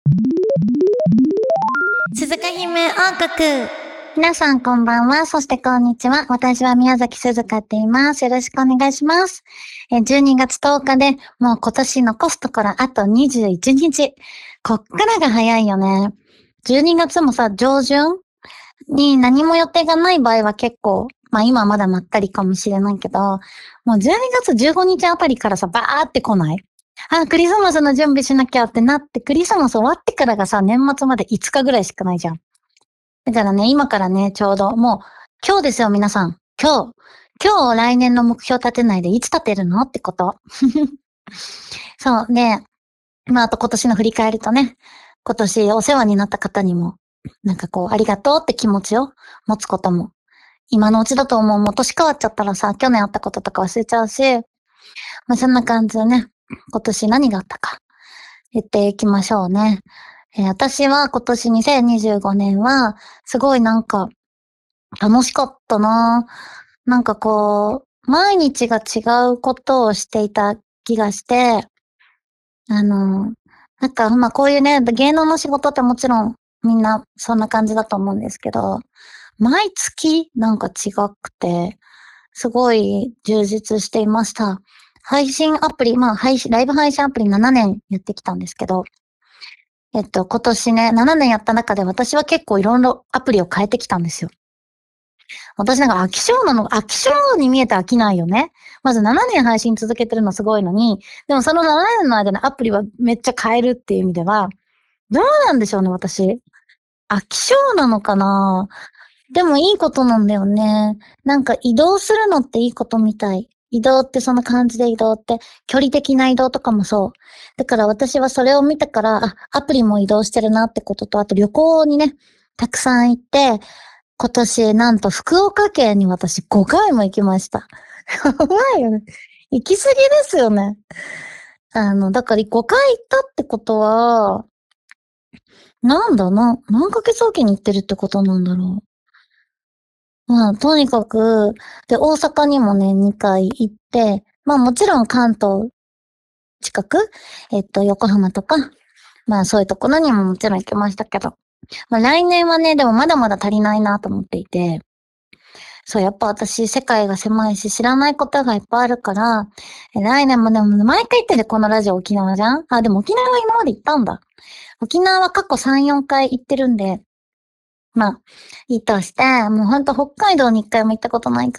鈴鹿姫王国。 皆さんこんばんは。そしてこんにちは。私は宮崎鈴鹿って言います。よろしくお願いします。12月10日でもう今年残すところあと21日。こっからが早いよね。12月もさ、上旬に何も予定がない場合は結構、まあ今はまだまったりかもしれないけど、もう12月15日あたりからさ、バーって来ない？クリスマスの準備しなきゃってなって、クリスマス終わってからがさ、年末まで5日ぐらいしかないじゃん。だからね、今からね、ちょうど、もう、今日ですよ、皆さん。今日来年の目標立てないでいつ立てるのってこと。そうね。まあ、あと今年の振り返りとね、今年お世話になった方にも、なんかこう、ありがとうって気持ちを持つことも、今のうちだと思う。もう年変わっちゃったらさ、去年あったこととか忘れちゃうし、まあ、そんな感じでね、今年何があったか言っていきましょうね。私は今年2025年は、すごいなんか、楽しかったな。なんかこう、毎日が違うことをしていた気がして、なんかまあこういうね、芸能の仕事ってもちろんみんなそんな感じだと思うんですけど、毎月なんか違くて、すごい充実していました。配信アプリ、まあライブ配信アプリ7年やってきたんですけど、今年ね、7年やった中で私は結構いろいろアプリを変えてきたんですよ。私なんか飽き性に見えて飽きないよね。まず7年配信続けてるのすごいのに、でもその7年の間のアプリはめっちゃ変えるっていう意味では、どうなんでしょうね、私。飽き性なのかな？でもいいことなんだよね。なんか移動するのっていいことみたい。移動ってその感じで移動って、距離的な移動とかもそう。だから私はそれを見てから、アプリも移動してるなってことと、あと旅行にね、たくさん行って、今年なんと福岡県に私5回も行きました。やばいよね。行き過ぎですよね。だから5回行ったってことは、何ヶ月おきに行ってるってことなんだろう。まあ、とにかく、で、大阪にもね、2回行って、まあもちろん関東近く、横浜とか、まあそういうところにももちろん行きましたけど、まあ来年はね、でもまだまだ足りないなと思っていて、そう、やっぱ私、世界が狭いし、知らないことがいっぱいあるから、来年もでも、毎回言ってるこのラジオ沖縄じゃん。でも沖縄は今まで行ったんだ。沖縄は過去3、4回行ってるんで、まあ、いいとして、もうほんと北海道に1回も行ったことないから、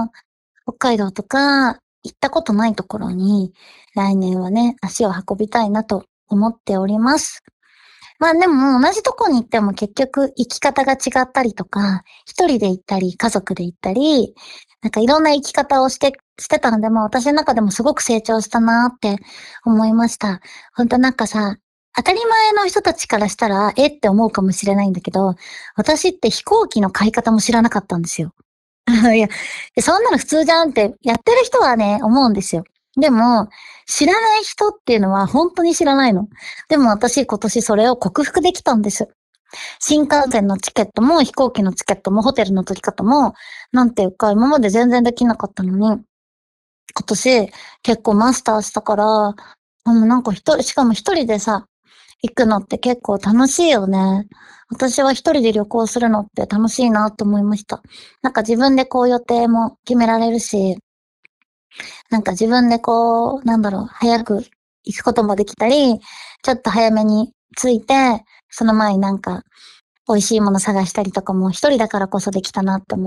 北海道とか、行ったことないところに、来年はね、足を運びたいなと思っております。まあでも同じとこに行っても結局生き方が違ったりとか、一人で行ったり、家族で行ったり、なんかいろんな生き方をしてたので、まあ私の中でもすごく成長したなって思いました。ほんとなんかさ、当たり前の人たちからしたら、って思うかもしれないんだけど、私って飛行機の買い方も知らなかったんですよ。いや、そんなの普通じゃんってやってる人はね、思うんですよ。でも、知らない人っていうのは本当に知らないの。でも私今年それを克服できたんです。新幹線のチケットも飛行機のチケットもホテルの取り方も、なんていうか今まで全然できなかったのに、今年結構マスターしたから、なんかしかも一人でさ、行くのって結構楽しいよね。私は一人で旅行するのって楽しいなと思いました。なんか自分でこう予定も決められるし、なんか自分でこう、早く行くこともできたり、ちょっと早めに着いて、その前になんか美味しいもの探したりとかも一人だからこそできたなって思って、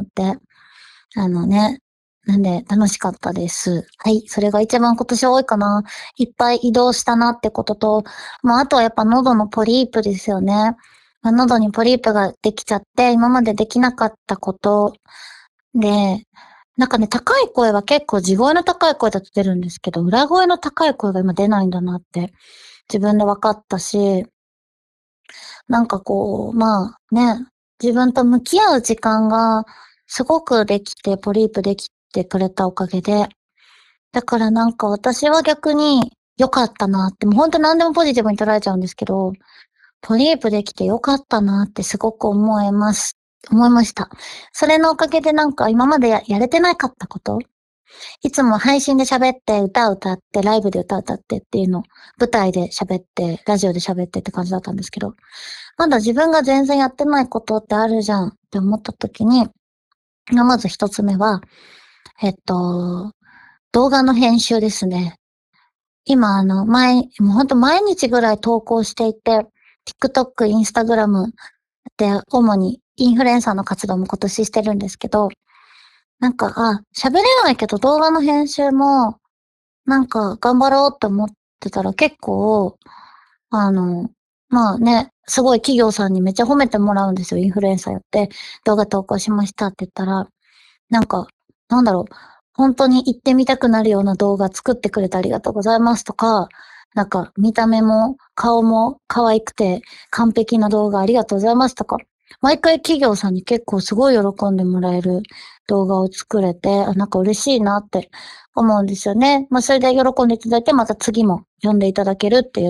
なんで楽しかったです。はい。それが一番今年多いかな。いっぱい移動したなってことと、まああとはやっぱ喉のポリープですよね。まあ、喉にポリープができちゃって、今までできなかったことで、なんかね、高い声は結構地声の高い声だと出るんですけど、裏声の高い声が今出ないんだなって自分で分かったし、なんかこう、まあね、自分と向き合う時間がすごくできて、ポリープできてくれたおかげで、だからなんか私は逆に良かったなって、もうほんと何でもポジティブに捉えちゃうんですけど、ポリープできて良かったなってすごく思いました。それのおかげでなんか今までやれてなかったこといつも配信で喋って歌歌ってライブで歌歌ってっていうのを舞台で喋ってラジオで喋ってって感じだったんですけど、まだ自分が全然やってないことってあるじゃんって思った時に、まず一つ目は、動画の編集ですね。今もうほんと毎日ぐらい投稿していて、TikTok、Instagram で主にインフルエンサーの活動も今年してるんですけど、喋れないけど動画の編集も、頑張ろうって思ってたら結構、すごい企業さんにめっちゃ褒めてもらうんですよ。インフルエンサーやって動画投稿しましたって言ったら、なんか、なんだろう、本当に行ってみたくなるような動画作ってくれてありがとうございますとか、見た目も顔も可愛くて完璧な動画ありがとうございますとか、毎回企業さんに結構すごい喜んでもらえる動画を作れて、嬉しいなって思うんですよね。それで喜んでいただいて、また次も読んでいただけるっていう、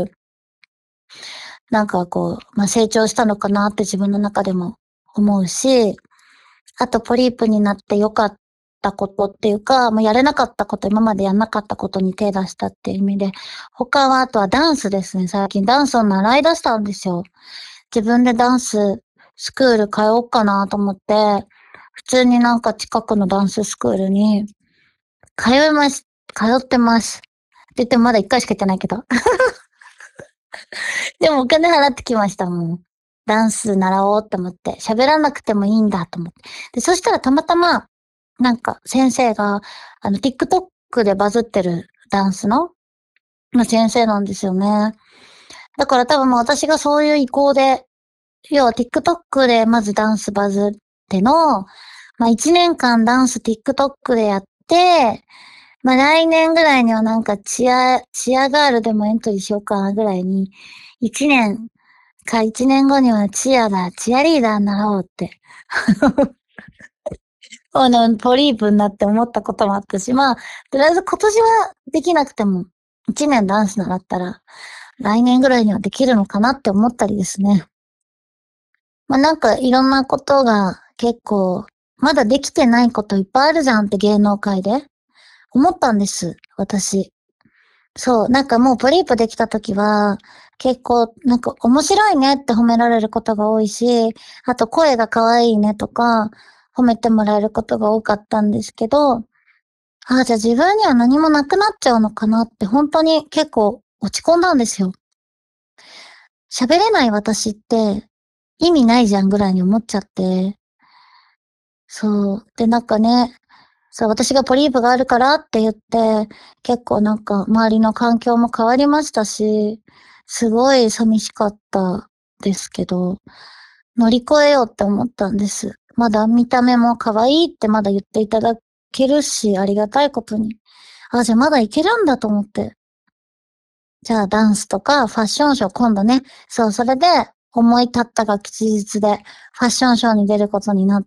成長したのかなって自分の中でも思うし、あとポリープになって良かったことっていうか、やれなかったこと、今までやんなかったことに手出したっていう意味で、他はあとはダンスですね。最近ダンスを習い出したんですよ。自分でダンススクール通おうかなと思って、普通に近くのダンススクールに通ってます。って言ってもまだ1回しか行ってないけど。でもお金払ってきましたもん。ダンス習おうって思って、喋らなくてもいいんだと思って。で、そしたらたまたま、先生が、TikTok でバズってるダンスの先生なんですよね。だから多分私がそういう意向で、要は TikTok でまずダンスバズっての、1年間ダンス TikTok でやって、来年ぐらいにはチアガールでもエントリーしようかなぐらいに、1年後にはチアリーダーになろうって。ポリープになって思ったこともあったし、とりあえず今年はできなくても、1年ダンス習ったら、来年ぐらいにはできるのかなって思ったりですね。いろんなことが結構、まだできてないこといっぱいあるじゃんって芸能界で思ったんです、私。そう、もうポリープできた時は、結構、面白いねって褒められることが多いし、あと声が可愛いねとか、褒めてもらえることが多かったんですけど、じゃあ自分には何もなくなっちゃうのかなって本当に結構落ち込んだんですよ。喋れない私って意味ないじゃんぐらいに思っちゃって、そう。で、そう、私がポリープがあるからって言って、結構周りの環境も変わりましたし、すごい寂しかったですけど、乗り越えようって思ったんです。まだ見た目も可愛いってまだ言っていただけるし、ありがたいことに。じゃあまだいけるんだと思って。じゃあダンスとかファッションショー今度ね、そう、それで思い立ったが吉日でファッションショーに出ることになって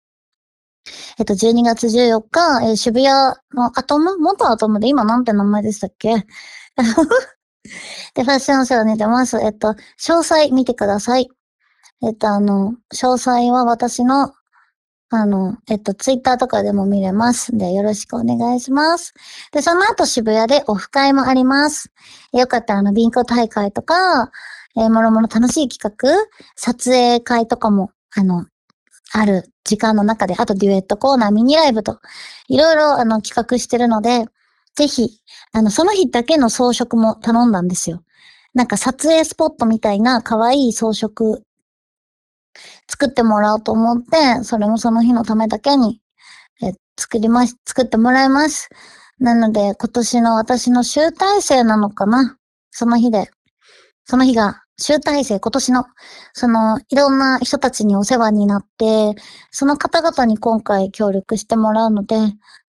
、12月14日、渋谷の元アトムで今なんて名前でしたっけで、ファッションショーに出ます。詳細見てください。詳細は私の、ツイッターとかでも見れますんで、よろしくお願いします。で、その後渋谷でオフ会もあります。よかったらビンゴ大会とか、もろもろ楽しい企画、撮影会とかも、ある時間の中で、あとデュエットコーナー、ミニライブと、いろいろ企画してるので、ぜひ、その日だけの装飾も頼んだんですよ。撮影スポットみたいな可愛い装飾作ってもらおうと思って、それもその日のためだけに、作ってもらいます。なので、今年の私の集大成なのかな。その日が集大成、今年の、いろんな人たちにお世話になって、その方々に今回協力してもらうので、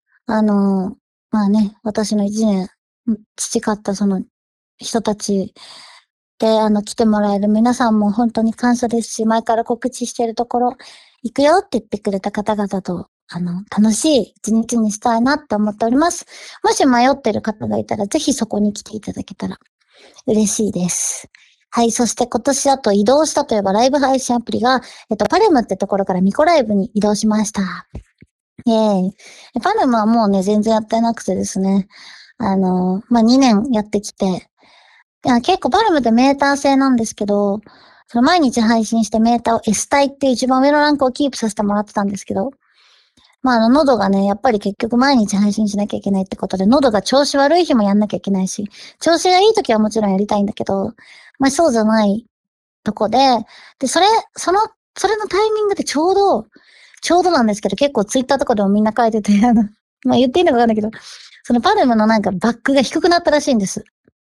私の一年培ったその人たちで、来てもらえる皆さんも本当に感謝ですし、前から告知しているところ、行くよって言ってくれた方々と、楽しい一日にしたいなって思っております。もし迷ってる方がいたら、ぜひそこに来ていただけたら嬉しいです。はい。そして今年だと移動したといえばライブ配信アプリが、パレムってところからミコライブに移動しました。 イェーイ。パルムはもうね、全然やってなくてですね。2年やってきて。いや、結構パルムってメーター制なんですけど、その毎日配信してメーターを S 帯っていう一番上のランクをキープさせてもらってたんですけど、喉がね、やっぱり結局毎日配信しなきゃいけないってことで、喉が調子悪い日もやんなきゃいけないし、調子がいい時はもちろんやりたいんだけど、そうじゃないとこで、で、それのタイミングでちょうどなんですけど、結構ツイッターとかでもみんな書いてて、言っていいのかわかんないけど、そのパルムのなんかバックが低くなったらしいんです。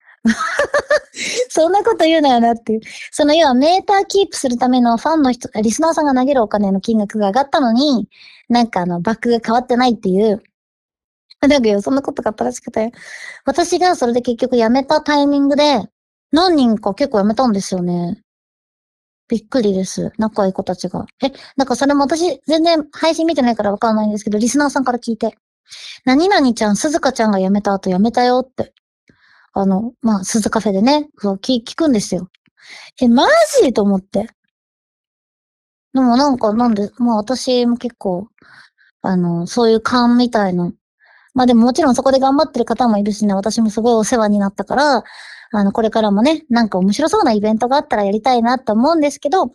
そんなこと言うなよなっていう。その要はメーターキープするためのファンの人、リスナーさんが投げるお金の金額が上がったのに、バックが変わってないっていう。そんなことがあったらしくて。私がそれで結局辞めたタイミングで、何人か結構辞めたんですよね。びっくりです。仲いい子たちが。それも私全然配信見てないからわかんないんですけど、リスナーさんから聞いて。何々ちゃん、鈴鹿ちゃんが辞めた後辞めたよって。鈴カフェでね、そう聞くんですよ。マジと思って。でも私も結構、そういう勘みたいな。でももちろんそこで頑張ってる方もいるしね、私もすごいお世話になったから、これからもね、面白そうなイベントがあったらやりたいなって思うんですけど、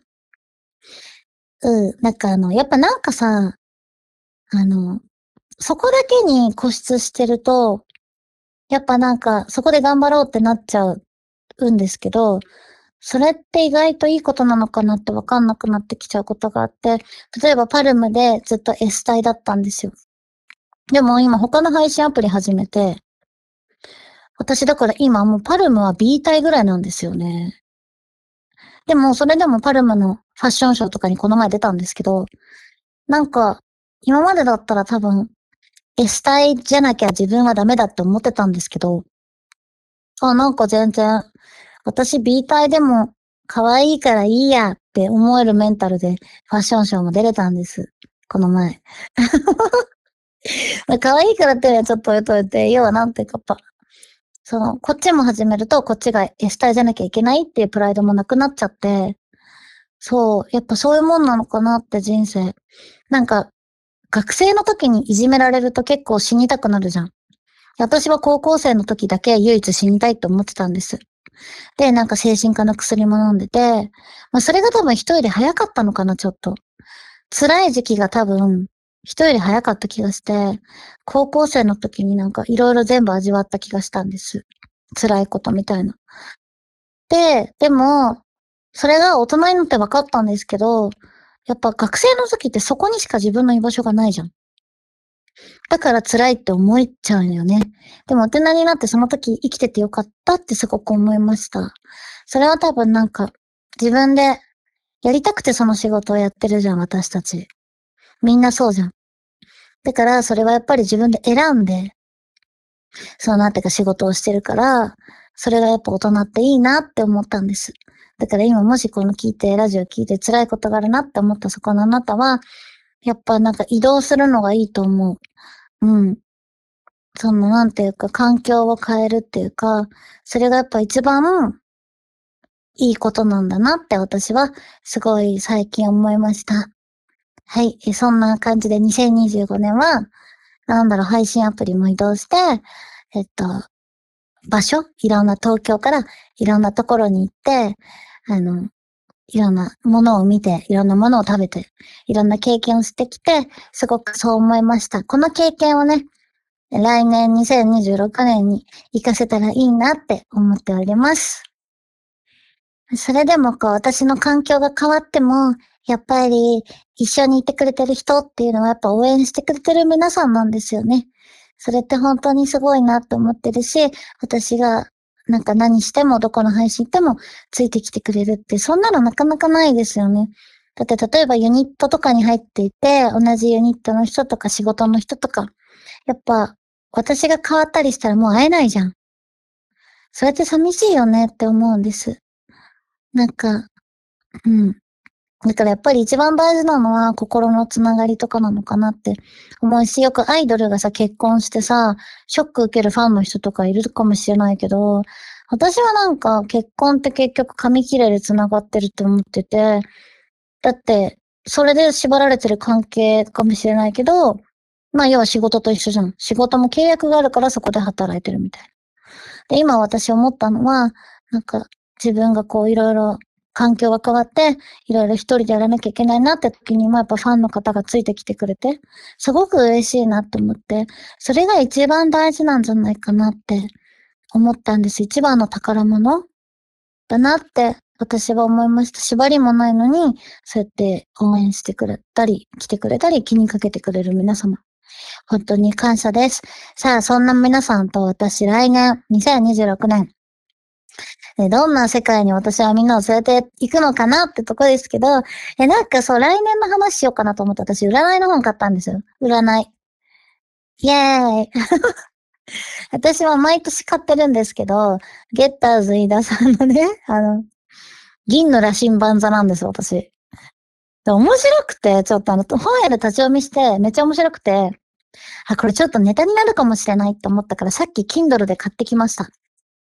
やっぱさ、あの、そこだけに固執してると、やっぱそこで頑張ろうってなっちゃうんですけど、それって意外といいことなのかなってわかんなくなってきちゃうことがあって、例えばパルムでずっと S 帯だったんですよ。でも今他の配信アプリ始めて、私だから今もうパルムは B 帯ぐらいなんですよね。でもそれでもパルムのファッションショーとかにこの前出たんですけど、今までだったら多分 S 帯じゃなきゃ自分はダメだって思ってたんですけど、全然、私 B 帯でも可愛いからいいやって思えるメンタルでファッションショーも出れたんです。この前。可愛いからっていうのはちょっと置いといて、要はなんていうかこっちも始めるとこっちが S 帯じゃなきゃいけないっていうプライドもなくなっちゃって、そう、やっぱそういうもんなのかなって人生。学生の時にいじめられると結構死にたくなるじゃん。私は高校生の時だけ唯一死にたいと思ってたんです。で、精神科の薬も飲んでて、それが多分人より早かったのかな、ちょっと。辛い時期が多分、人より早かった気がして、高校生の時にいろいろ全部味わった気がしたんです。辛いことみたいな。でも、それが大人になって分かったんですけど、やっぱ学生の時ってそこにしか自分の居場所がないじゃん。だから辛いって思っちゃうんよね。でも大人になってその時生きててよかったってすごく思いました。それは多分自分でやりたくてその仕事をやってるじゃん、私たち。みんなそうじゃん。だからそれはやっぱり自分で選んで、そうなってか仕事をしてるから、それがやっぱ大人っていいなって思ったんです。だから今もしこのラジオ聞いて辛いことがあるなって思ったそこのあなたは、やっぱ移動するのがいいと思う。うん。なんていうか、環境を変えるっていうか、それがやっぱ一番いいことなんだなって私はすごい最近思いました。はい。そんな感じで2025年は、配信アプリも移動して、えっと、いろんな東京からいろんなところに行って、いろんなものを見て、いろんなものを食べて、いろんな経験をしてきて、すごくそう思いました。この経験をね、来年2026年に活かせたらいいなって思っております。それでも私の環境が変わっても、やっぱり一緒にいてくれてる人っていうのはやっぱ応援してくれてる皆さんなんですよね。それって本当にすごいなって思ってるし、私が何してもどこの配信行ってもついてきてくれるって、そんなのなかなかないですよね。だって例えばユニットとかに入っていて、同じユニットの人とか仕事の人とか、やっぱ私が変わったりしたらもう会えないじゃん。それって寂しいよねって思うんです。なんか、うん。だからやっぱり一番大事なのは心のつながりとかなのかなって思うし、よくアイドルがさ、結婚してさ、ショック受けるファンの人とかいるかもしれないけど、私は結婚って結局紙切れで繋がってるって思ってて、だって、それで縛られてる関係かもしれないけど、 まあ要は仕事と一緒じゃん。仕事も契約があるからそこで働いてるみたいな。で、今私思ったのは、なんか自分がこういろいろ環境が変わって、いろいろ一人でやらなきゃいけないなって時にもやっぱファンの方がついてきてくれて、すごく嬉しいなって思って、それが一番大事なんじゃないかなって思ったんです。一番の宝物だなって私は思いました。縛りもないのに、そうやって応援してくれたり、来てくれたり、気にかけてくれる皆様。本当に感謝です。さあ、そんな皆さんと私来年、2026年、どんな世界に私はみんなを連れて行くのかなってとこですけど、なんかそう、来年の話しようかなと思って私、占いの本買ったんですよ。占い。イェーイ。私は毎年買ってるんですけど、ゲッターズ飯田さんのね、銀の羅針盤座なんですよ、私。で面白くて、ちょっと本屋で立ち読みして、めっちゃ面白くて、これちょっとネタになるかもしれないって思ったから、さっき Kindle で買ってきました。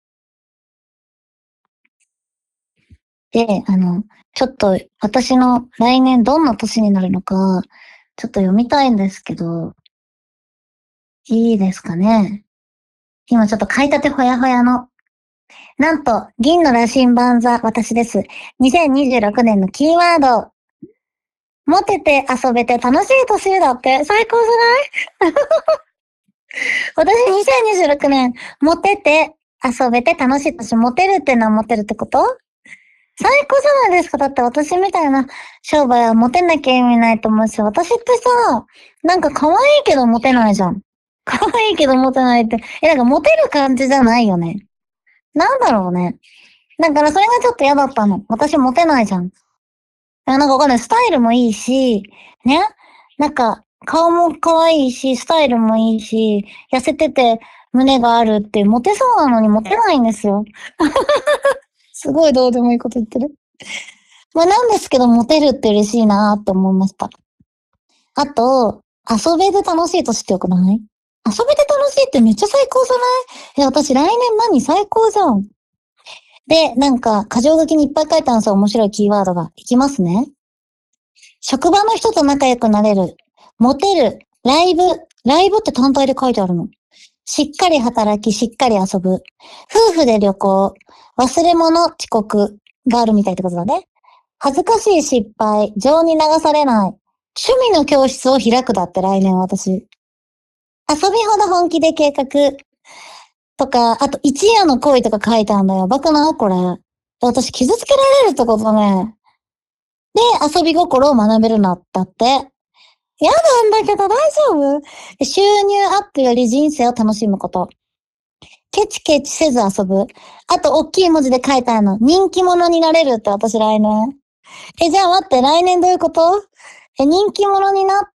で、ちょっと私の来年どんな年になるのか、ちょっと読みたいんですけど、いいですかね。今ちょっと買いたてほやほやの。なんと、銀の羅針盤座、私です。2026年のキーワード。モテて遊べて楽しい年だって、最高じゃない？私2026年、モテて遊べて楽しい年、モテるってのはモテるってこと？最高じゃないですか。だって私みたいな商売はモテなきゃ意味ないと思うし、私ってさ、なんか可愛いけどモテないじゃん。可愛いけどモテないって。なんかモテる感じじゃないよね。なんだろうね。だからそれがちょっと嫌だったの。私モテないじゃん。なんかわかんない。スタイルもいいし、ね。なんか、顔も可愛いし、スタイルもいいし、痩せてて胸があるってモテそうなのにモテないんですよ。すごいどうでもいいこと言ってる。まあなんですけど、モテるって嬉しいなって思いました。あと、遊べて楽しい年ってよくない？遊べて楽しいってめっちゃ最高じゃない？私来年何最高じゃん。で、なんか、箇条書きにいっぱい書いてあるんですよ。面白いキーワードが。いきますね。職場の人と仲良くなれる。モテる。ライブ。ライブって単体で書いてあるの。しっかり働き、しっかり遊ぶ。夫婦で旅行。忘れ物、遅刻があるみたいってことだね。恥ずかしい失敗。情に流されない。趣味の教室を開くだって来年私。遊びほど本気で計画。とか、あと一夜の恋とか書いてあるんだよ。やばくないこれ。私傷つけられるってことね。で、遊び心を学べるなったって。嫌なんだけど大丈夫？収入アップより人生を楽しむこと。ケチケチせず遊ぶ。あと、大きい文字で書いてあるの。人気者になれるって私来年。じゃあ待って、来年どういうこと？人気者になって、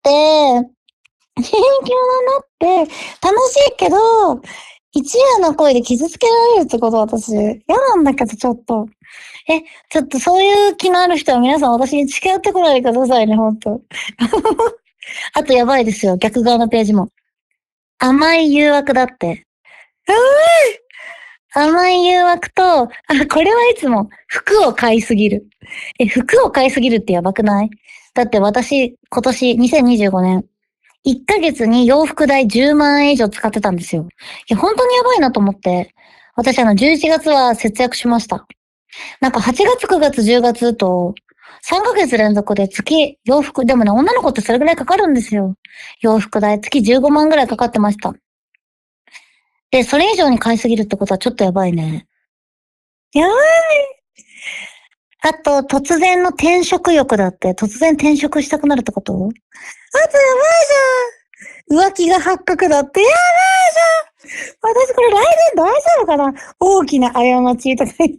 人気者になって、楽しいけど、一夜の恋で傷つけられるってこと私。嫌なんだけど、ちょっと。ちょっとそういう気のある人は皆さん私に近寄ってこないでくださいね、ほんと。あとやばいですよ、逆側のページも。甘い誘惑だって。甘い誘惑と、これはいつも、服を買いすぎる。服を買いすぎるってやばくない？だって私、今年2025年、1ヶ月に洋服代10万円以上使ってたんですよ。いや、本当にやばいなと思って。私11月は節約しました。なんか8月、9月、10月と、3ヶ月連続で月洋服、でもね、女の子ってそれぐらいかかるんですよ。洋服代、月15万ぐらいかかってました。で、それ以上に買いすぎるってことはちょっとやばいね。やばい。あと、突然の転職欲だって、突然転職したくなるってこと？あとやばいじゃん。浮気が発覚だって、やばいじゃん。私これ来年大丈夫かな？大きな過ちとか言って。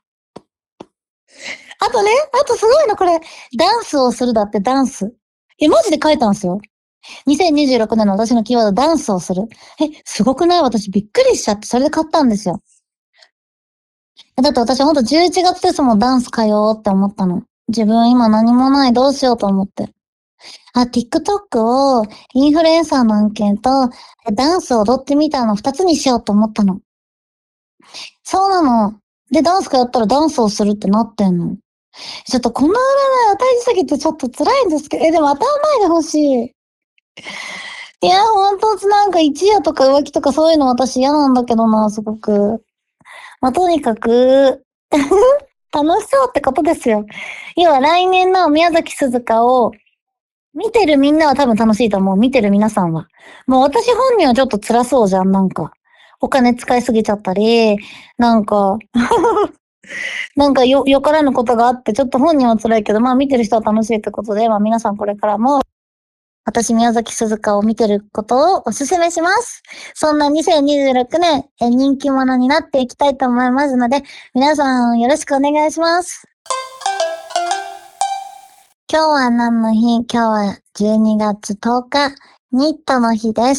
あとね、あとすごいのこれ、ダンスをするだってダンス。マジで書いたんですよ。2026年の私のキーワード、ダンスをする。すごくない？私びっくりしちゃって、それで買ったんですよ。だって私ほんと11月ですもん、ダンス通おうって思ったの。自分今何もない、どうしようと思って。TikTok をインフルエンサーの案件と、ダンスを踊ってみたの2つにしようと思ったの。そうなの。で、ダンスかやったらダンスをするってなってんの。ちょっとこの占い与えすぎてちょっと辛いんですけど、でも当たらないでほしい。 いや、ほんとなんか一夜とか浮気とかそういうの私嫌なんだけどな、すごく。まあ、とにかく、楽しそうってことですよ。要は来年の宮崎鈴鹿を見てるみんなは多分楽しいと思う。見てる皆さんは。もう私本人はちょっと辛そうじゃん、なんか。お金使いすぎちゃったり、なんか、よからぬことがあって、ちょっと本人は辛いけど、まあ見てる人は楽しいってことで、まあ皆さんこれからも、私宮崎鈴鹿を見てることをお勧めします。そんな2026年、人気者になっていきたいと思いますので、皆さんよろしくお願いします。今日は何の日？今日は12月10日、ニットの日です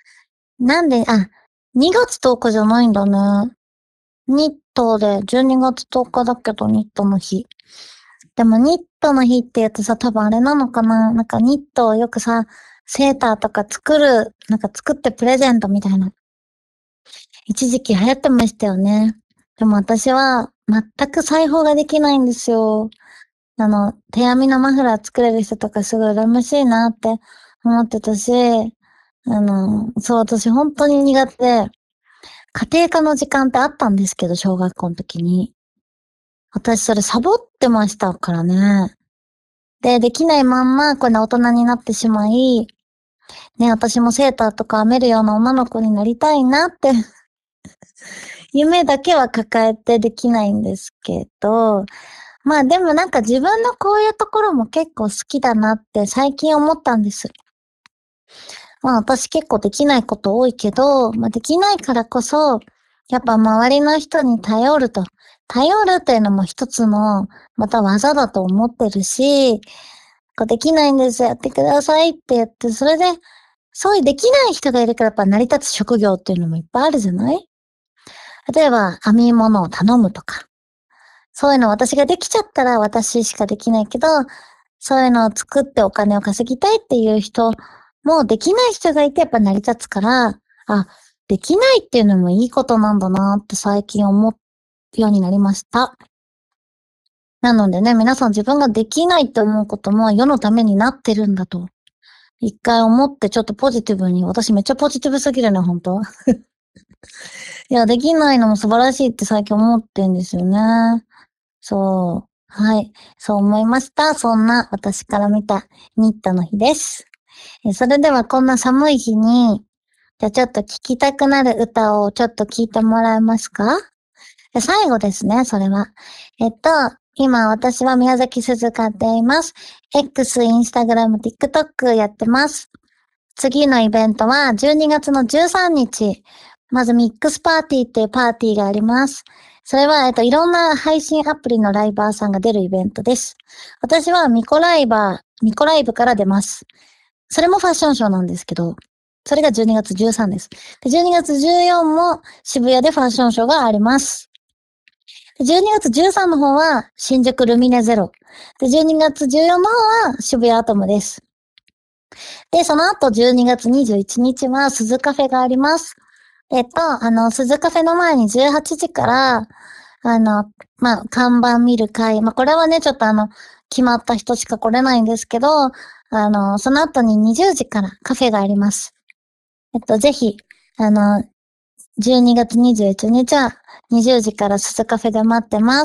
。2月10日じゃないんだね。ニットで12月10日だけどニットの日。でもニットの日って言うとさ、多分あれなのかな？なんかニットをよくさ、セーターとか作ってプレゼントみたいな。一時期流行ってましたよね。でも私は全く裁縫ができないんですよ。手編みのマフラー作れる人とかすごい羨ましいなって思ってたし、そう、私本当に苦手で、家庭科の時間ってあったんですけど、小学校の時に。私それサボってましたからね。で、できないまんま、これ大人になってしまい、ね、私もセーターとか編めるような女の子になりたいなって夢だけは抱えてできないんですけど、まあでもなんか自分のこういうところも結構好きだなって最近思ったんです。まあ私結構できないこと多いけど、まあできないからこそ、やっぱ周りの人に頼ると。頼るっていうのも一つの、また技だと思ってるし、こうできないんです、やってくださいって言って、それで、そういうできない人がいるからやっぱ成り立つ職業っていうのもいっぱいあるじゃない？例えば、編み物を頼むとか。そういうの私ができちゃったら私しかできないけど、そういうのを作ってお金を稼ぎたいっていう人もできない人がいてやっぱ成り立つから、できないっていうのもいいことなんだなって最近思うようになりました。なのでね、皆さん自分ができないって思うことも世のためになってるんだと。一回思ってちょっとポジティブに、私めっちゃポジティブすぎるね、本当いや、できないのも素晴らしいって最近思ってんですよね。そう。はい。そう思いました。そんな私から見たニットの日です。それではこんな寒い日に、じゃあちょっと聴きたくなる歌をちょっと聴いてもらえますか？最後ですね、それは。今私は宮崎鈴鹿っています。X、インスタグラム、TikTok やってます。次のイベントは12月の13日。まずミックスパーティーっていうパーティーがあります。それは、いろんな配信アプリのライバーさんが出るイベントです。私はミコライブから出ます。それもファッションショーなんですけど、それが12月13です。で、12月14も渋谷でファッションショーがあります。で、12月13の方は新宿ルミネゼロ。で、12月14の方は渋谷アトムです。で、その後12月21日は鈴カフェがあります。鈴カフェの前に18時から、看板見る会。これはね、ちょっと決まった人しか来れないんですけど、その後に20時からカフェがあります。ぜひ、12月21日は20時から鈴カフェで待ってます。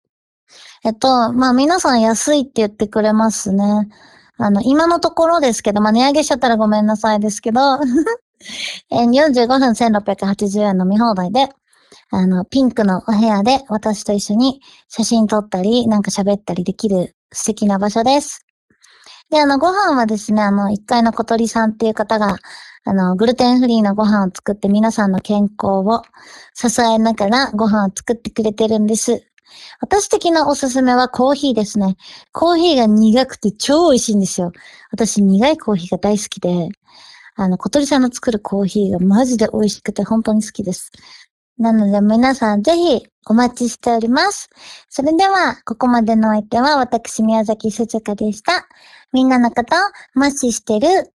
皆さん安いって言ってくれますね。今のところですけど、値上げしちゃったらごめんなさいですけど、45分1680円飲み放題で、ピンクのお部屋で私と一緒に写真撮ったり、なんか喋ったりできる素敵な場所です。で、ご飯はですね、1階の小鳥さんっていう方が、グルテンフリーのご飯を作って皆さんの健康を支えながらご飯を作ってくれてるんです。私的なおすすめはコーヒーですね。コーヒーが苦くて超美味しいんですよ。私苦いコーヒーが大好きで、小鳥さんの作るコーヒーがマジで美味しくて本当に好きです。なので皆さんぜひお待ちしております。それでは、ここまでのお相手は私宮崎すずかでした。みんなのことをマッシしてる